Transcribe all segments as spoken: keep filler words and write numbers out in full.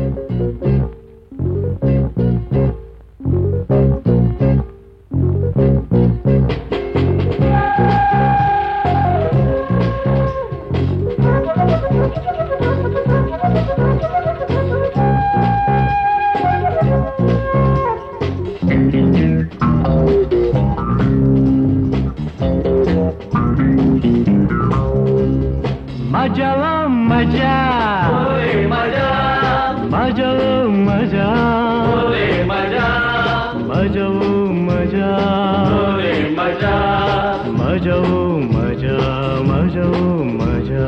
Maja maja, Oi maja, maja maja, oi maja, maja maja, oi maja, maja maja, maja maja,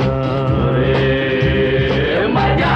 oi maja.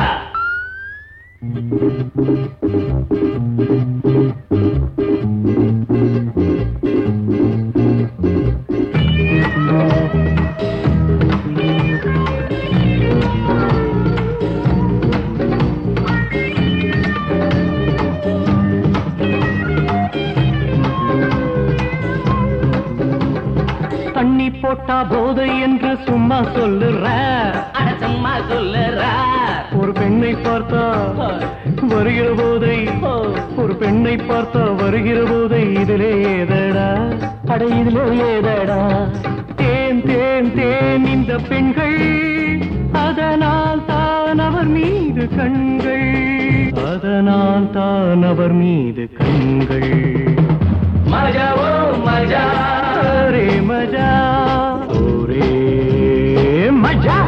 தண்ணி போட்டா போதை என்று சும்மா சொல்லுற, அட சும்மா சொல்லுற, ஒரு பெண்ணை பார்த்தா வருகிற போதை, ஒரு பெண்ணை பார்த்தா வருகிற போதை, இதிலே ஏதடா, அட இதிலே ஏதடா, தேன் தேன் தேன் இந்த பெண்கள், அதனால் தான் அவர் மீது கண்கள், அதனால் தான் அவர் மீது கண்கள். மஜா ஓ மஜா, ஒரே மஜா, ஒரே மஜா.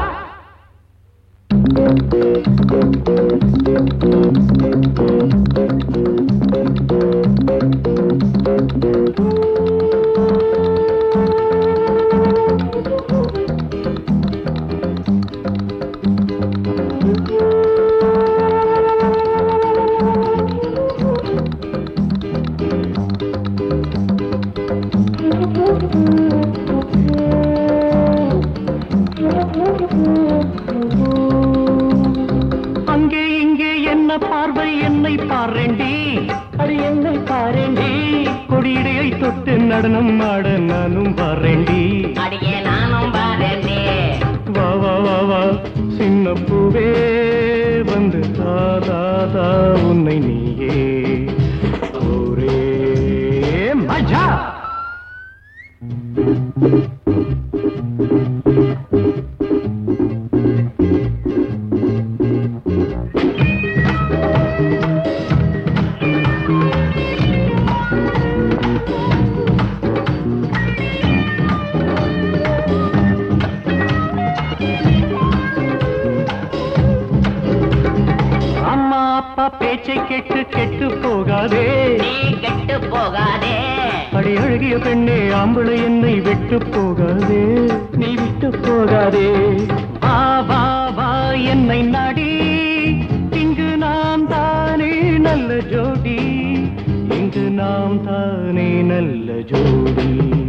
அங்கே இங்கே என்ன பார்வை, என்னை பாரேண்டி, அடி என்னை பாரேண்டி, கொடியிடையை தொட்டு நடனம் ஆட நானும் பாரேண்டி, அடியே நானும் பாரேண்டி. வா வா வா வா சின்ன பூவே, வந்து தாதா தா உன்னை நீயே, ஒரே மஜா. அம்மா அப்பா பேச்சை கேட்டு கெட்டு போகாதே, நீ கெட்டு போகாதே, அடி அழகிய பெண்ணே ஆம்பளை என்னை விட்டு போகாதே, நீ விட்டு போகாதே. வா வா வா என்னை நாடி, இங்கு நாம் தானே நல்ல ஜோடி, இங்கு நாம் தானே நல்ல ஜோடி.